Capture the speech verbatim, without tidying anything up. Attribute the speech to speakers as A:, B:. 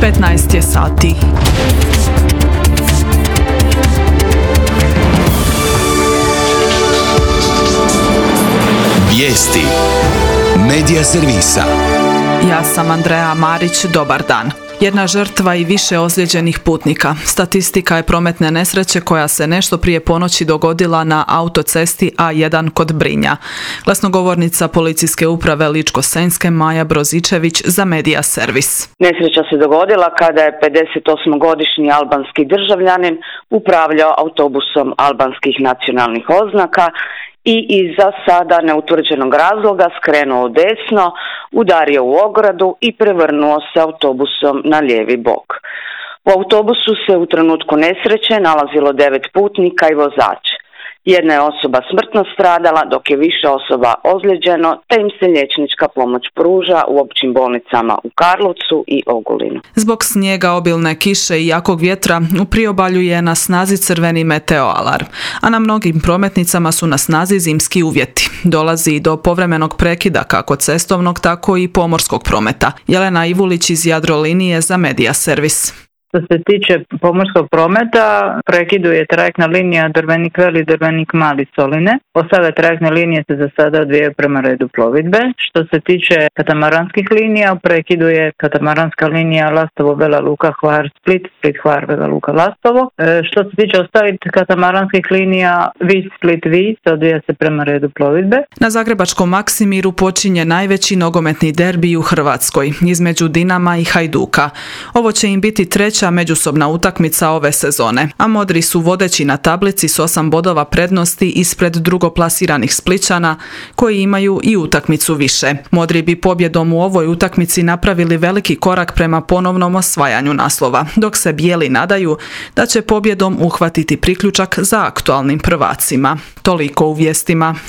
A: petnaest je sati.
B: Vijesti Medija servisa.
A: Ja sam Andreja Marić, dobar dan. Jedna žrtva i više ozlijeđenih putnika. Statistika je prometne nesreće koja se nešto prije ponoći dogodila na autocesti A jedan kod Brinja. Glasnogovornica policijske uprave Ličko-senjske Maja Brozičević za Medija servis.
C: Nesreća se dogodila kada je pedesetosmogodišnji albanski državljanin upravljao autobusom albanskih nacionalnih oznaka i iz za sada neutvrđenog razloga skrenuo desno, udario u ogradu i prevrnuo se autobusom na lijevi bok. U autobusu se u trenutku nesreće nalazilo devet putnika i vozač. Jedna je osoba smrtno stradala, dok je više osoba ozlijeđeno, te im se liječnička pomoć pruža u općim bolnicama u Karlovcu i Ogulinu.
A: Zbog snijega, obilne kiše i jakog vjetra u priobalju je na snazi crveni meteoalarm, a na mnogim prometnicama su na snazi zimski uvjeti. Dolazi do povremenog prekida kako cestovnog, tako i pomorskog prometa. Jelena Ivulić iz Jadrolinije za Medija servis.
D: Što se tiče pomorskog prometa, prekiduje trajektna linija Drvenik Veli, Drvenik Mali Soline. Ostale trajektne linije se za sada odvijaju prema redu plovidbe. Što se tiče katamaranskih linija, prekiduje katamaranska linija Lastovo, Vela Luka, Hvar, Split, Split, Hvar, Vela Luka, Lastovo. E, što se tiče ostalih katamaranskih linija, Vis, Split, Vis, odvija se prema redu plovidbe.
A: Na zagrebačkom Maksimiru počinje najveći nogometni derbi u Hrvatskoj, između Dinama i Hajduka. Ovo će im biti treća međusobna utakmica ove sezone, a modri su vodeći na tablici s osam bodova prednosti ispred drugoplasiranih Splićana koji imaju i utakmicu više. Modri bi pobjedom u ovoj utakmici napravili veliki korak prema ponovnom osvajanju naslova, dok se bijeli nadaju da će pobjedom uhvatiti priključak za aktualnim prvacima. Toliko u vijestima.